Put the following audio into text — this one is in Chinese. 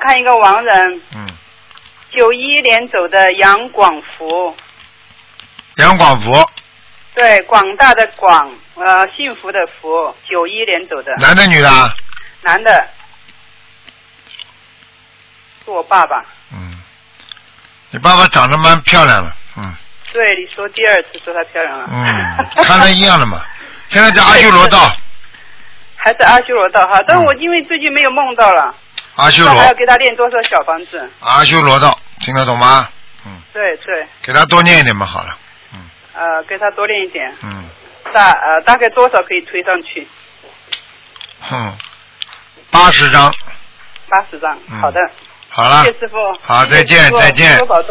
看一个亡人。 嗯。 91年走的杨广福。 杨广福。 对，广大的广，幸福的福，91年走的。 男的女的？ 男的。是我爸爸。 嗯。你爸爸长得蛮漂亮的，嗯。 对，你说第二次说她漂亮了。 嗯，看得一样的嘛。现在在阿修罗道。 还在阿修罗道哈，但我因为最近没有梦到了。 阿修罗。 还要给他练多少小房子？ 阿修罗道，听得懂吗？嗯。 对对。 给他多念一点嘛，好了。 给他多练一点。 嗯。 大概多少可以推上去 ？80张。 80张，好的。 好了。 谢谢师傅。 好，再见，再见。